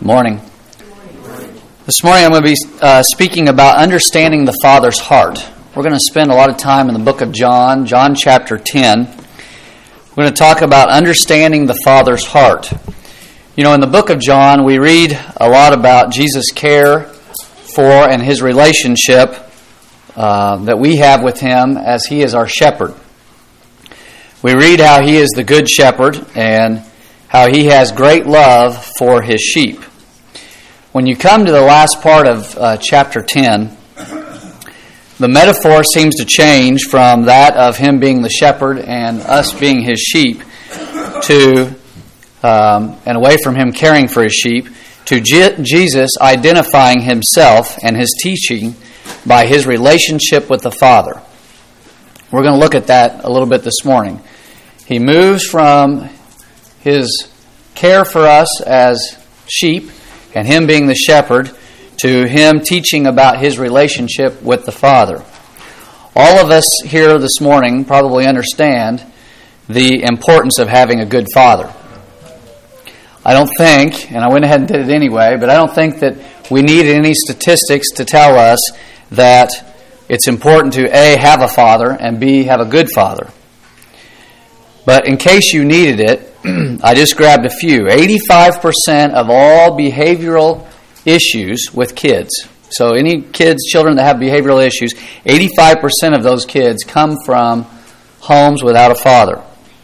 Morning. This morning I'm going to be speaking about understanding the Father's heart. We're going to spend a lot of time in the book of John chapter 10. We're going to talk about understanding the Father's heart. You know, in the book of John, we read a lot about Jesus' care for and his relationship that we have with him as he is our shepherd. We read how he is the good shepherd and how he has great love for his sheep. When you come to the last part of chapter 10, the metaphor seems to change from that of him being the shepherd and us being his sheep to, and away from him caring for his sheep, to Jesus identifying himself and his teaching by his relationship with the Father. We're going to look at that a little bit this morning. He moves from his care for us as sheep and him being the shepherd to him teaching about his relationship with the Father. All of us here this morning probably understand the importance of having a good father. I don't think, and I went ahead and did it anyway, but I don't think that we need any statistics to tell us that it's important to A, have a father, and B, have a good father. But in case you needed it, I just grabbed a few. 85% of all behavioral issues with kids, so any children that have behavioral issues, 85% of those kids come from homes without a father.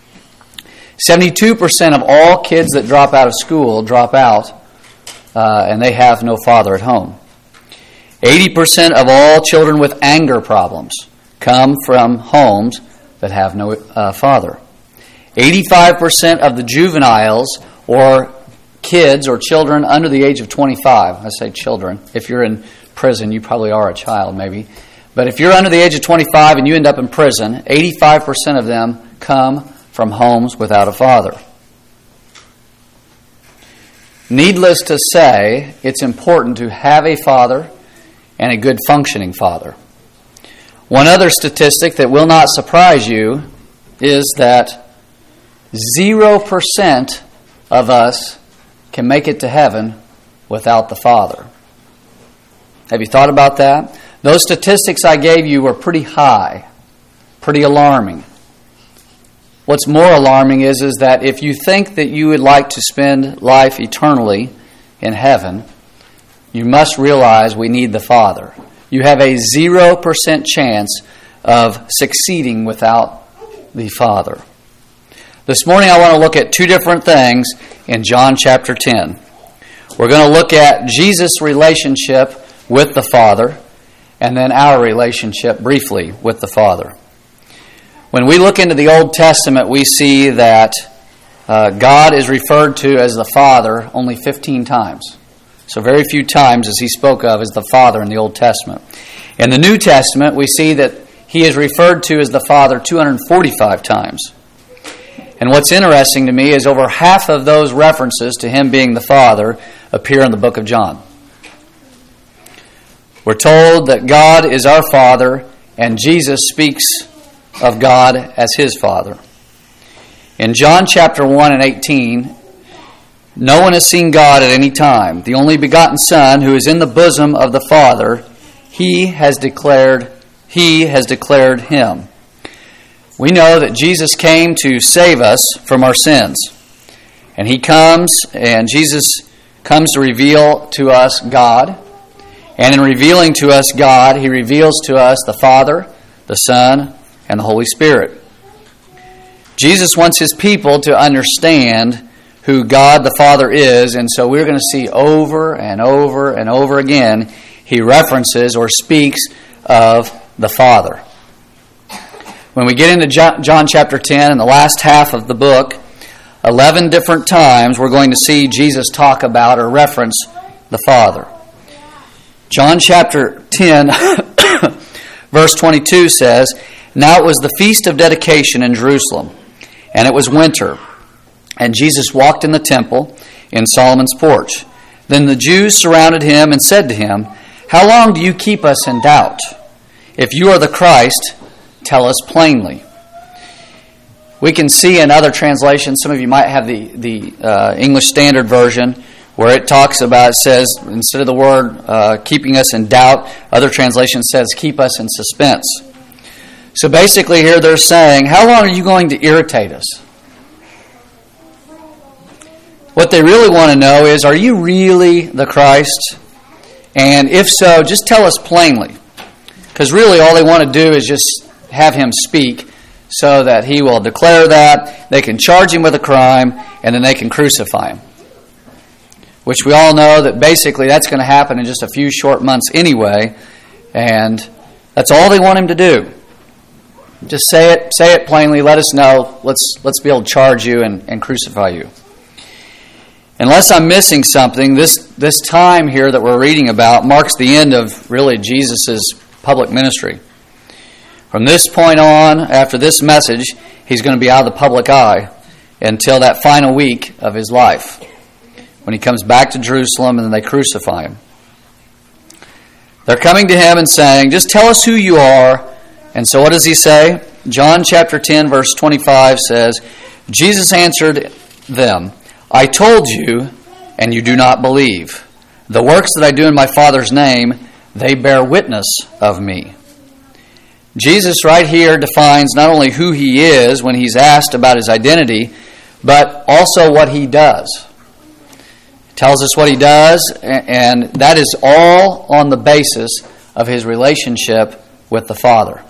72% of all kids that drop out of school drop out and they have no father at home. 80% of all children with anger problems come from homes that have no father. 85% of the juveniles or kids or children under the age of 25, I say children, if you're in prison you probably are a child maybe, but if you're under the age of 25 and you end up in prison, 85% of them come from homes without a father. Needless to say, it's important to have a father and a good functioning father. One other statistic that will not surprise you is that 0% of us can make it to heaven without the Father. Have you thought about that? Those statistics I gave you were pretty high, pretty alarming. What's more alarming is that if you think that you would like to spend life eternally in heaven, you must realize we need the Father. You have a 0% chance of succeeding without the Father. This morning I want to look at two different things in John chapter 10. We're going to look at Jesus' relationship with the Father and then our relationship briefly with the Father. When we look into the Old Testament, we see that God is referred to as the Father only 15 times. So very few times as he spoke of as the Father in the Old Testament. In the New Testament, we see that he is referred to as the Father 245 times. And what's interesting to me is over half of those references to him being the Father appear in the book of John. We're told that God is our Father, and Jesus speaks of God as his Father. In John chapter 1 and 18, no one has seen God at any time. The only begotten Son, who is in the bosom of the Father, he has declared him. We know that Jesus came to save us from our sins. And Jesus comes to reveal to us God. And in revealing to us God, he reveals to us the Father, the Son, and the Holy Spirit. Jesus wants his people to understand who God the Father is, and so we're going to see over and over and over again he references or speaks of the Father. When we get into John chapter 10, in the last half of the book, 11 different times we're going to see Jesus talk about or reference the Father. John chapter 10, verse 22 says, "Now it was the feast of dedication in Jerusalem, and it was winter, and Jesus walked in the temple in Solomon's porch. Then the Jews surrounded him and said to him, 'How long do you keep us in doubt? If you are the Christ, tell us plainly.'" We can see in other translations, some of you might have the English Standard Version, where it talks about, it says, instead of the word keeping us in doubt, other translation says keep us in suspense. So basically here they're saying, how long are you going to irritate us? What they really want to know is, are you really the Christ? And if so, just tell us plainly. Because really all they want to do is just have him speak so that he will declare that, they can charge him with a crime, and then they can crucify him. Which we all know that basically that's going to happen in just a few short months anyway, and that's all they want him to do. Just say it plainly, let us know, let's be able to charge you and crucify you. Unless I'm missing something, this time here that we're reading about marks the end of really Jesus' public ministry. From this point on, after this message, he's going to be out of the public eye until that final week of his life, when he comes back to Jerusalem and then they crucify him. They're coming to him and saying, just tell us who you are. And so what does he say? John chapter 10, verse 25 says, Jesus answered them, I told you, and you do not believe. The works that I do in my Father's name, they bear witness of me. Jesus right here defines not only who he is when he's asked about his identity, but also what he does. He tells us what he does, and that is all on the basis of his relationship with the Father.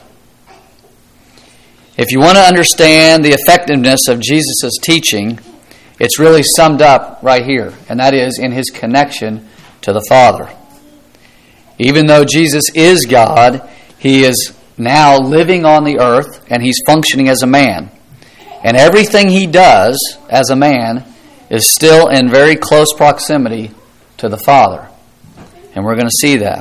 If you want to understand the effectiveness of Jesus' teaching, it's really summed up right here, and that is in his connection to the Father. Even though Jesus is God, he is now living on the earth, and he's functioning as a man. And everything he does as a man is still in very close proximity to the Father. And we're going to see that.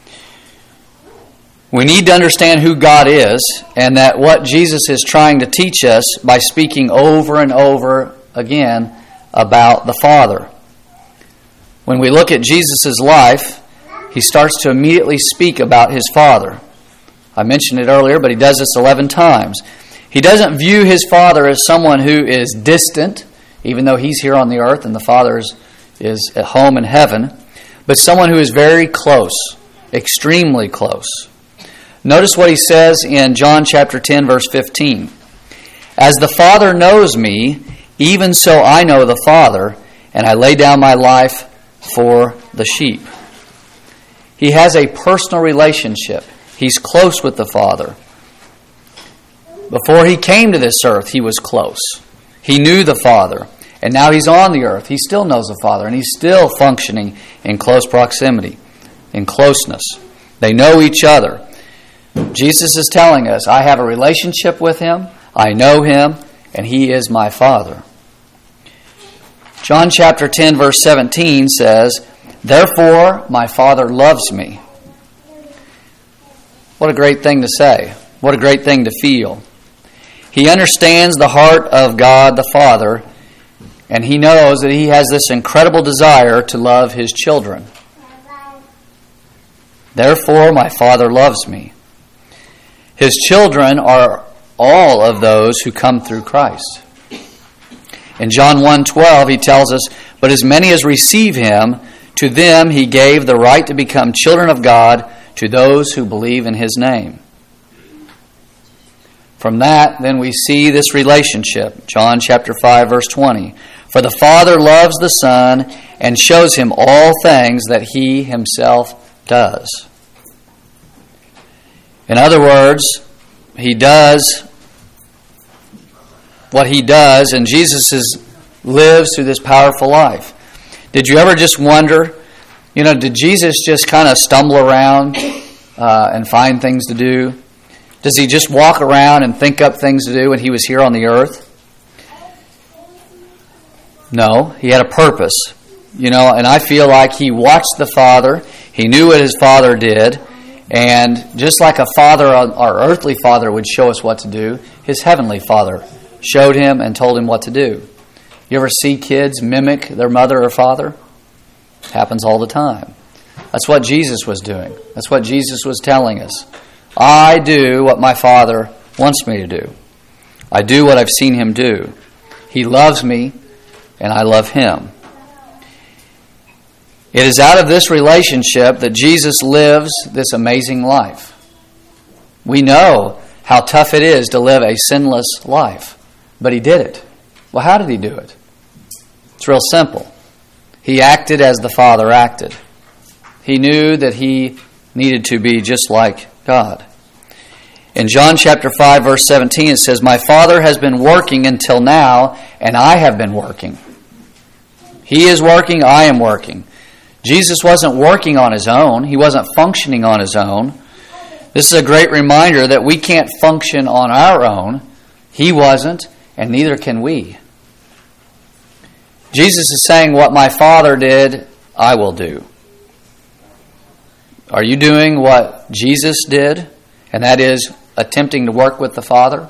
We need to understand who God is, and that what Jesus is trying to teach us by speaking over and over again about the Father. When we look at Jesus' life, he starts to immediately speak about his Father. I mentioned it earlier, but he does this 11 times. He doesn't view his Father as someone who is distant, even though he's here on the earth and the Father is at home in heaven, but someone who is very close, extremely close. Notice what he says in John chapter 10, verse 15. As the Father knows me, even so I know the Father, and I lay down my life for the sheep. He has a personal relationship. He's close with the Father. Before he came to this earth, he was close. He knew the Father. And now he's on the earth. He still knows the Father, and he's still functioning in close proximity, in closeness. They know each other. Jesus is telling us, I have a relationship with him, I know him, and he is my Father. John chapter 10, verse 17 says, Therefore my Father loves me. What a great thing to say. What a great thing to feel. He understands the heart of God the Father, and he knows that he has this incredible desire to love his children. Therefore my Father loves me. His children are all of those who come through Christ. In John 1:12 he tells us, But as many as receive him, to them he gave the right to become children of God, to those who believe in his name. From that, then we see this relationship. John chapter 5, verse 20. For the Father loves the Son and shows him all things that he himself does. In other words, he does what he does, and Jesus lives through this powerful life. Did you ever just wonder, did Jesus just kind of stumble around and find things to do? Does he just walk around and think up things to do when he was here on the earth? No, he had a purpose. And I feel like he watched the Father. He knew what his Father did. And just like a father, our earthly father, would show us what to do, his heavenly Father showed him and told him what to do. You ever see kids mimic their mother or father? It happens all the time. That's what Jesus was doing. That's what Jesus was telling us. I do what my Father wants me to do. I do what I've seen him do. He loves me, and I love him. It is out of this relationship that Jesus lives this amazing life. We know how tough it is to live a sinless life, but He did it. Well, how did He do it? It's real simple. He acted as the Father acted. He knew that He needed to be just like God. In John chapter 5, verse 17, it says, "My Father has been working until now, and I have been working." He is working, I am working. Jesus wasn't working on His own. He wasn't functioning on His own. This is a great reminder that we can't function on our own. He wasn't, and neither can we. Jesus is saying, what my Father did, I will do. Are you doing what Jesus did? And that is attempting to work with the Father?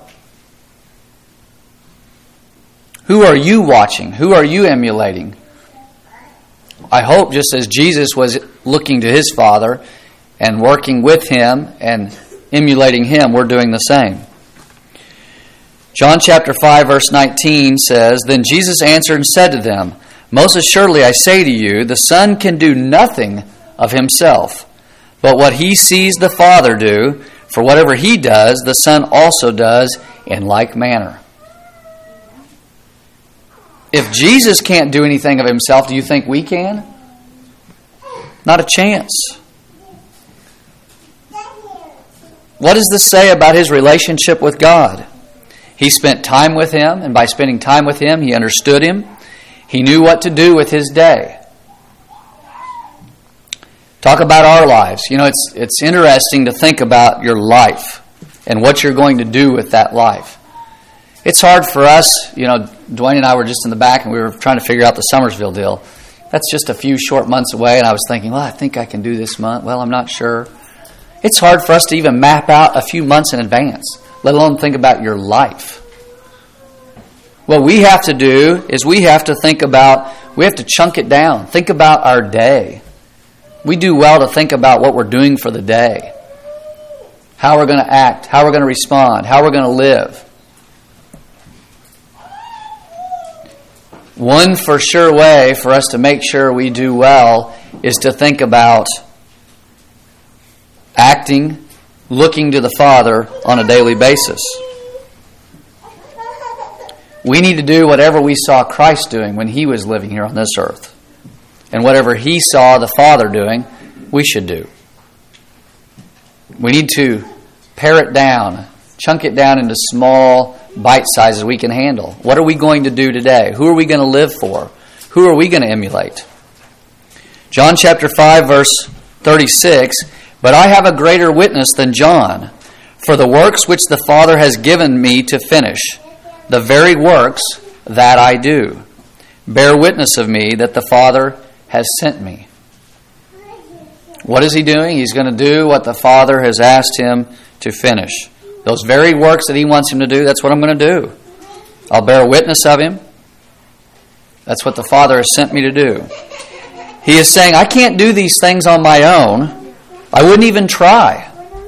Who are you watching? Who are you emulating? I hope just as Jesus was looking to His Father and working with Him and emulating Him, we're doing the same. John chapter 5, verse 19 says, "Then Jesus answered and said to them, Most assuredly I say to you, the Son can do nothing of Himself, but what He sees the Father do, for whatever He does, the Son also does in like manner." If Jesus can't do anything of Himself, do you think we can? Not a chance. What does this say about His relationship with God? He spent time with Him, and by spending time with Him, He understood Him. He knew what to do with His day. Talk about our lives. You know, it's interesting to think about your life and what you're going to do with that life. It's hard for us, you know, Dwayne and I were just in the back and we were trying to figure out the Summersville deal. That's just a few short months away, and I was thinking, well, I think I can do this month. Well, I'm not sure. It's hard for us to even map out a few months in advance, let alone think about your life. What we have to do is we have to chunk it down. Think about our day. We do well to think about what we're doing for the day. How we're going to act, how we're going to respond, how we're going to live. One for sure way for us to make sure we do well is to think about acting, looking to the Father on a daily basis. We need to do whatever we saw Christ doing when He was living here on this earth. And whatever He saw the Father doing, we should do. We need to pare it down, chunk it down into small bite sizes we can handle. What are we going to do today? Who are we going to live for? Who are we going to emulate? John chapter 5, verse 36, "But I have a greater witness than John, for the works which the Father has given me to finish, the very works that I do, bear witness of me that the Father has sent me." What is He doing? He's going to do what the Father has asked Him to finish. Those very works that He wants Him to do, that's what I'm going to do. I'll bear witness of Him. That's what the Father has sent me to do. He is saying, I can't do these things on my own. I wouldn't even try.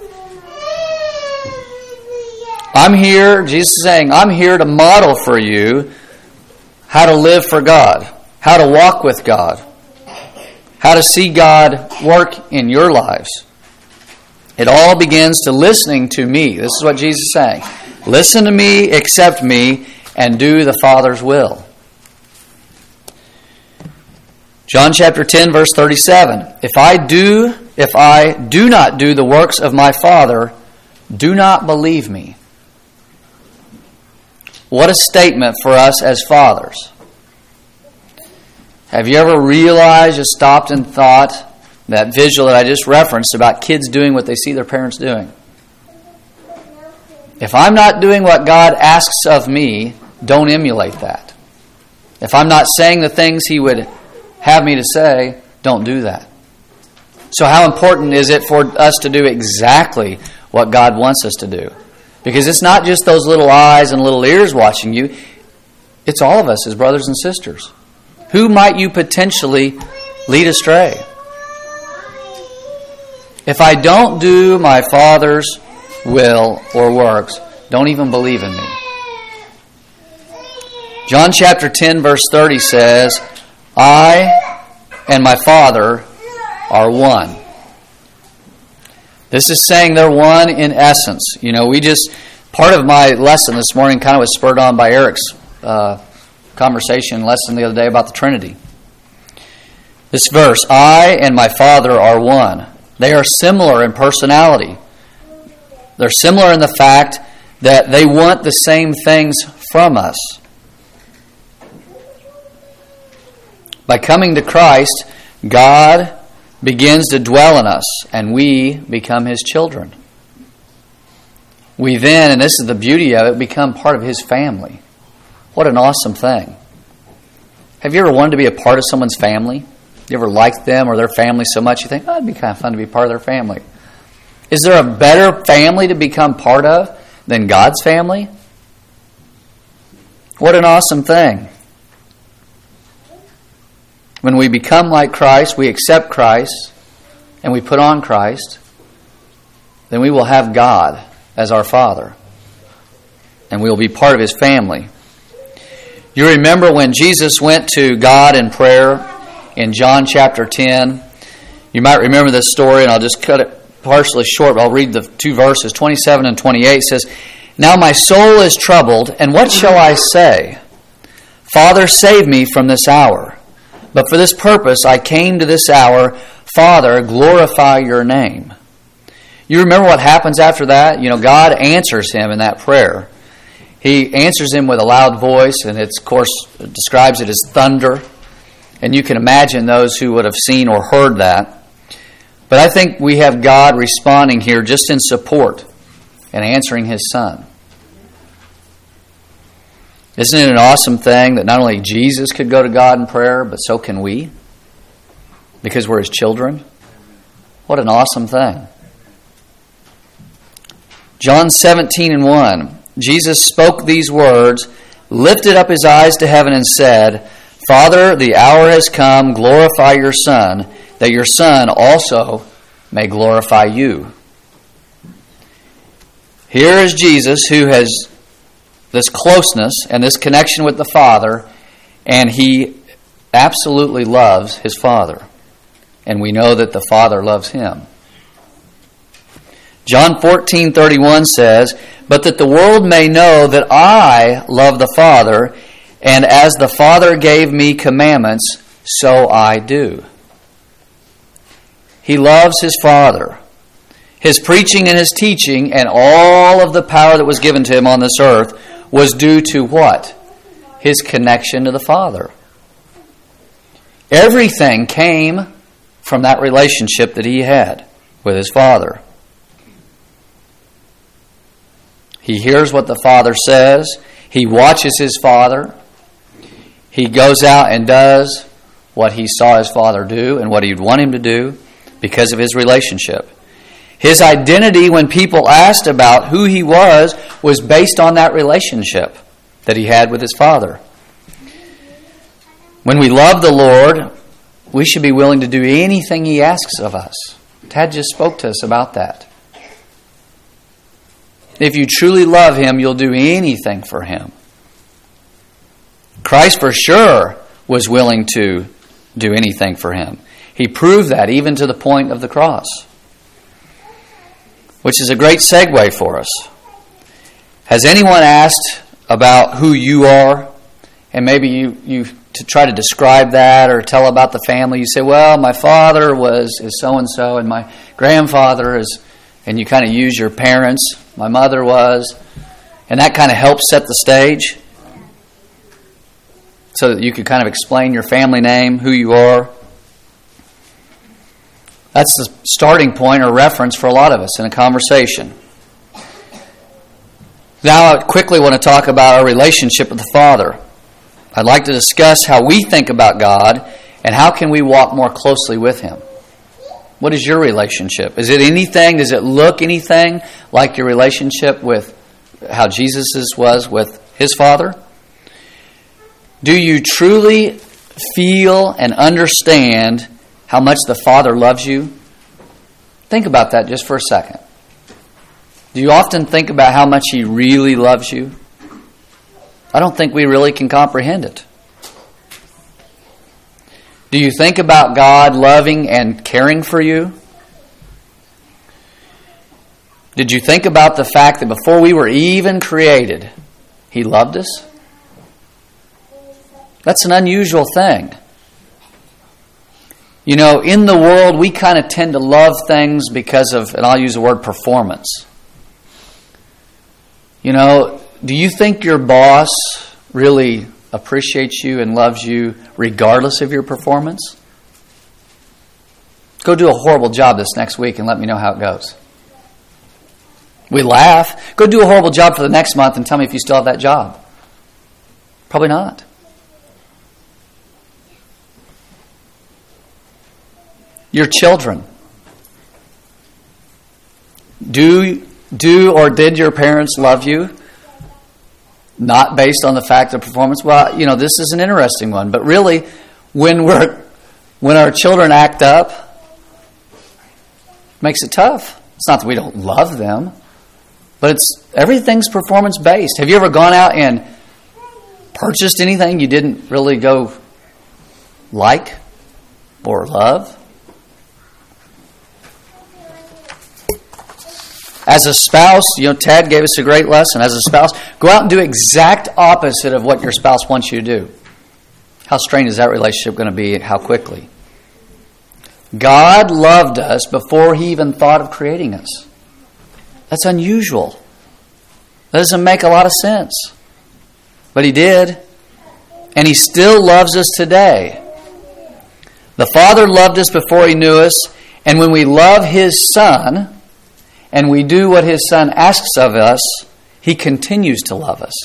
I'm here, Jesus is saying, I'm here to model for you how to live for God, how to walk with God, how to see God work in your lives. It all begins to listening to me. This is what Jesus is saying. Listen to me, accept me, and do the Father's will. John chapter 10, verse 37. If I do not do the works of my Father, do not believe me. What a statement for us as fathers. Have you ever realized, just stopped and thought, that visual that I just referenced about kids doing what they see their parents doing? If I'm not doing what God asks of me, don't emulate that. If I'm not saying the things He would have me to say, don't do that. So how important is it for us to do exactly what God wants us to do? Because it's not just those little eyes and little ears watching you. It's all of us as brothers and sisters. Who might you potentially lead astray? If I don't do my Father's will or works, don't even believe in me. John chapter 10, verse 30 says, I and my Father are one. This is saying they're one in essence. Part of my lesson this morning kind of was spurred on by Eric's conversation lesson the other day about the Trinity. This verse, I and my Father are one. They are similar in personality. They're similar in the fact that they want the same things from us. By coming to Christ, God begins to dwell in us, and we become His children. We then, and this is the beauty of it, become part of His family. What an awesome thing. Have you ever wanted to be a part of someone's family? You ever liked them or their family so much you think, oh, it'd be kind of fun to be part of their family? Is there a better family to become part of than God's family? What an awesome thing. When we become like Christ, we accept Christ, and we put on Christ, then we will have God as our Father, and we will be part of His family. You remember when Jesus went to God in prayer in John chapter 10? You might remember this story, and I'll just cut it partially short, but I'll read the 2 verses. 27 and 28 says, Now my soul is troubled, and what shall I say? Father, save me from this hour. But for this purpose I came to this hour. Father, glorify your name. You remember what happens after that? God answers him in that prayer. He answers him with a loud voice, and it, of course, describes it as thunder. And you can imagine those who would have seen or heard that. But I think we have God responding here just in support and answering His Son. Isn't it an awesome thing that not only Jesus could go to God in prayer, but so can we? Because we're His children? What an awesome thing. John 17 and 1. Jesus spoke these words, lifted up His eyes to heaven and said, Father, the hour has come, glorify your Son, that your Son also may glorify you. Here is Jesus who has this closeness and this connection with the Father, and He absolutely loves His Father. And we know that the Father loves Him. John 14:31 says, But that the world may know that I love the Father, and as the Father gave me commandments, so I do. He loves His Father. His preaching and His teaching and all of the power that was given to Him on this earth was due to what? His connection to the Father. Everything came from that relationship that He had with His Father. He hears what the Father says. He watches His Father. He goes out and does what He saw His Father do and what He'd want Him to do because of His relationship. His identity, when people asked about who He was based on that relationship that He had with His Father. When we love the Lord, we should be willing to do anything He asks of us. Tad just spoke to us about that. If you truly love Him, you'll do anything for Him. Christ for sure was willing to do anything for Him. He proved that even to the point of the cross. Which is a great segue for us. Has anyone asked about who you are? And maybe you to try to describe that or tell about the family. You say, well, my father is so-and-so and my grandfather is, and you kind of use your parents. My mother was. And that kind of helps set the stage so that you could kind of explain your family name, who you are. That's the starting point or reference for a lot of us in a conversation. Now I quickly want to talk about our relationship with the Father. I'd like to discuss how we think about God and how can we walk more closely with Him. What is your relationship? Is it anything? Does it look anything like your relationship with how Jesus' was with His Father? Do you truly feel and understand how much the Father loves you? Think about that just for a second. Do you often think about how much He really loves you? I don't think we really can comprehend it. Do you think about God loving and caring for you? Did you think about the fact that before we were even created, He loved us? That's an unusual thing. You know, in the world, we kind of tend to love things because of, and I'll use the word performance. You know, do you think your boss really appreciates you and loves you regardless of your performance? Go do a horrible job this next week and let me know how it goes. We laugh. Go do a horrible job for the next month and tell me if you still have that job. Probably not. Your children. Do or did your parents love you? Not based on the fact of performance. Well, you know, this is an interesting one. But really, when our children act up, it makes it tough. It's not that we don't love them, but everything's performance based. Have you ever gone out and purchased anything you didn't really go like or love? As a spouse, you know, Tad gave us a great lesson. As a spouse, go out and do exact opposite of what your spouse wants you to do. How strained is that relationship going to be? How quickly? God loved us before He even thought of creating us. That's unusual. That doesn't make a lot of sense. But He did. And He still loves us today. The Father loved us before He knew us. And when we love His Son, and we do what His Son asks of us, He continues to love us.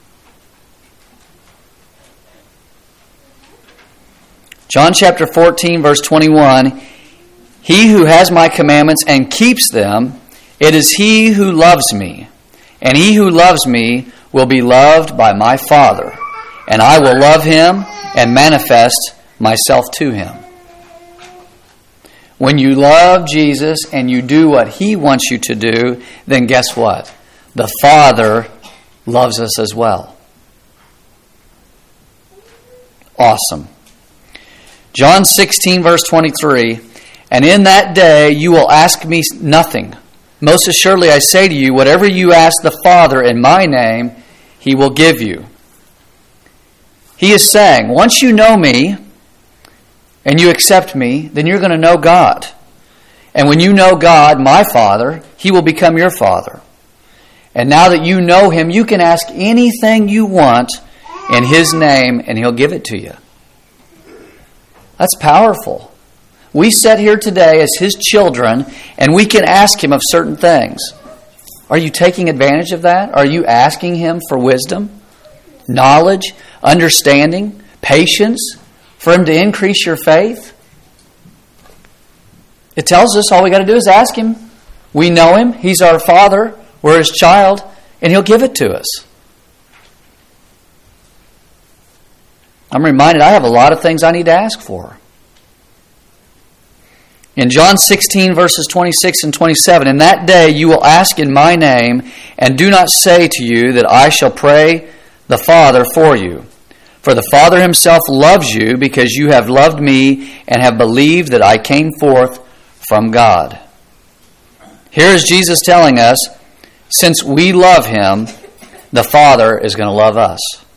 John chapter 14, verse 21, He who has my commandments and keeps them, it is he who loves me. And he who loves me will be loved by my Father. And I will love him and manifest myself to him. When you love Jesus and you do what He wants you to do, then guess what? The Father loves us as well. Awesome. John 16, verse 23, And in that day you will ask me nothing. Most assuredly I say to you, whatever you ask the Father in my name, He will give you. He is saying, once you know me, and you accept me, then you're going to know God. And when you know God, my Father, He will become your Father. And now that you know Him, you can ask anything you want in His name, and He'll give it to you. That's powerful. We sit here today as His children, and we can ask Him of certain things. Are you taking advantage of that? Are you asking Him for wisdom, knowledge, understanding, patience, for Him to increase your faith? It tells us all we got to do is ask Him. We know Him. He's our Father. We're His child. And He'll give it to us. I'm reminded I have a lot of things I need to ask for. In John 16, verses 26 and 27, In that day you will ask in my name, and do not say to you that I shall pray the Father for you. For the Father Himself loves you because you have loved me and have believed that I came forth from God. Here is Jesus telling us, since we love Him, the Father is going to love us.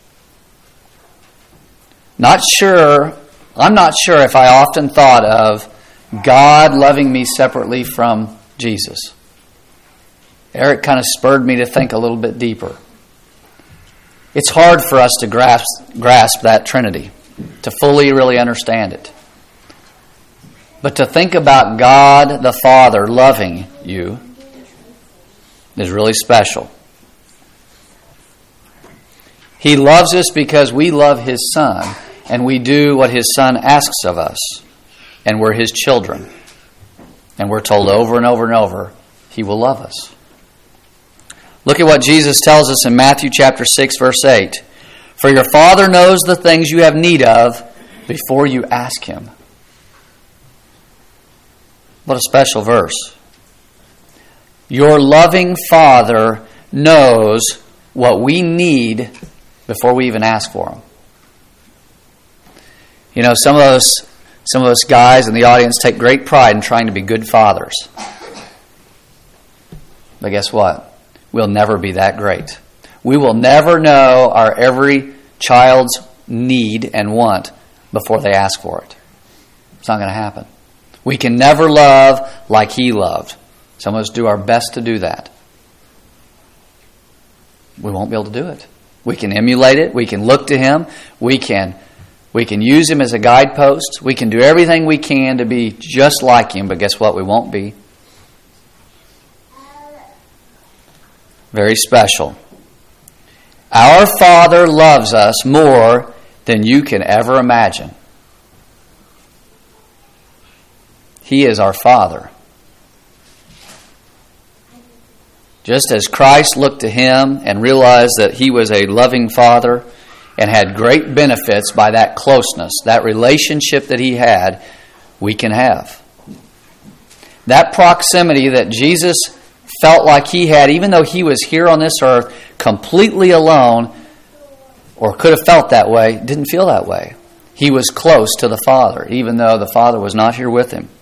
I'm not sure if I often thought of God loving me separately from Jesus. Eric kind of spurred me to think a little bit deeper. It's hard for us to grasp that Trinity, to fully really understand it. But to think about God the Father loving you is really special. He loves us because we love His Son, and we do what His Son asks of us, and we're His children. And we're told over and over and over, He will love us. Look at what Jesus tells us in Matthew chapter 6, verse 8. For your Father knows the things you have need of before you ask Him. What a special verse. Your loving Father knows what we need before we even ask for Him. You know, some of us Some of us guys in the audience take great pride in trying to be good fathers. But guess what? We'll never be that great. We will never know our every child's need and want before they ask for it. It's not going to happen. We can never love like He loved. Some of us do our best to do that. We won't be able to do it. We can emulate it. We can look to Him. We can use Him as a guidepost. We can do everything we can to be just like Him, but guess what? We won't be. Very special. Our Father loves us more than you can ever imagine. He is our Father. Just as Christ looked to Him and realized that He was a loving Father and had great benefits by that closeness, that relationship that He had, we can have. That proximity that Jesus felt like He had, even though He was here on this earth completely alone, or could have felt that way, didn't feel that way. He was close to the Father, even though the Father was not here with Him.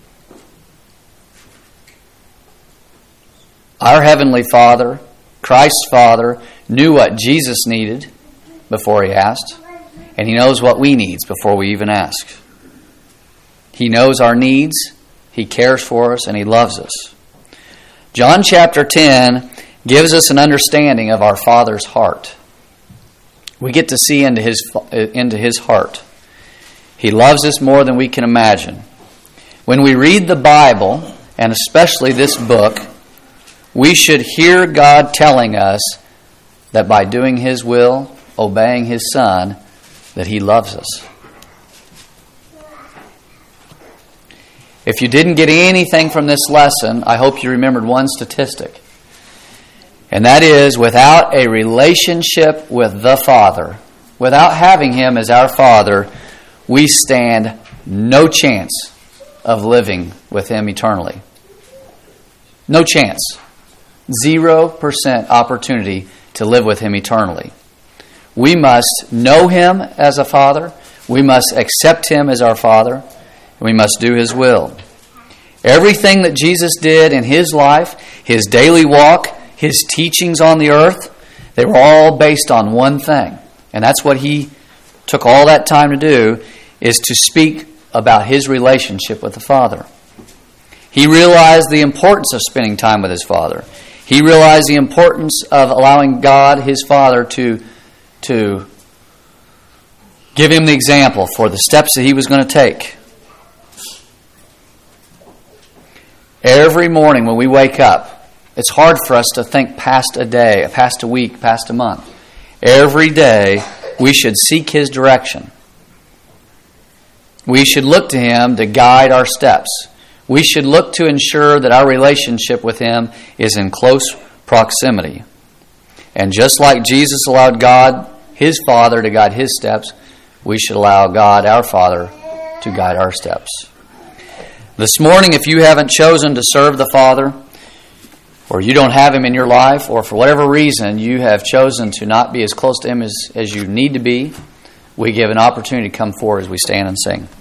Our Heavenly Father, Christ's Father, knew what Jesus needed before He asked, and He knows what we need before we even ask. He knows our needs, He cares for us, and He loves us. John chapter 10 gives us an understanding of our Father's heart. We get to see into His heart. He loves us more than we can imagine. When we read the Bible, and especially this book, we should hear God telling us that by doing His will, obeying His Son, that He loves us. If you didn't get anything from this lesson, I hope you remembered one statistic. And that is, without a relationship with the Father, without having Him as our Father, we stand no chance of living with Him eternally. No chance. 0% opportunity to live with Him eternally. We must know Him as a Father. We must accept Him as our Father. And we must do His will. Everything that Jesus did in His life, His daily walk, His teachings on the earth, they were all based on one thing. And that's what He took all that time to do, is to speak about His relationship with the Father. He realized the importance of spending time with His Father. He realized the importance of allowing God, His Father, to give Him the example for the steps that He was going to take. Every morning when we wake up, it's hard for us to think past a day, past a week, past a month. Every day, we should seek His direction. We should look to Him to guide our steps. We should look to ensure that our relationship with Him is in close proximity. And just like Jesus allowed God, His Father, to guide His steps, we should allow God, our Father, to guide our steps. This morning, if you haven't chosen to serve the Father, or you don't have Him in your life, or for whatever reason you have chosen to not be as close to Him as you need to be, we give an opportunity to come forward as we stand and sing.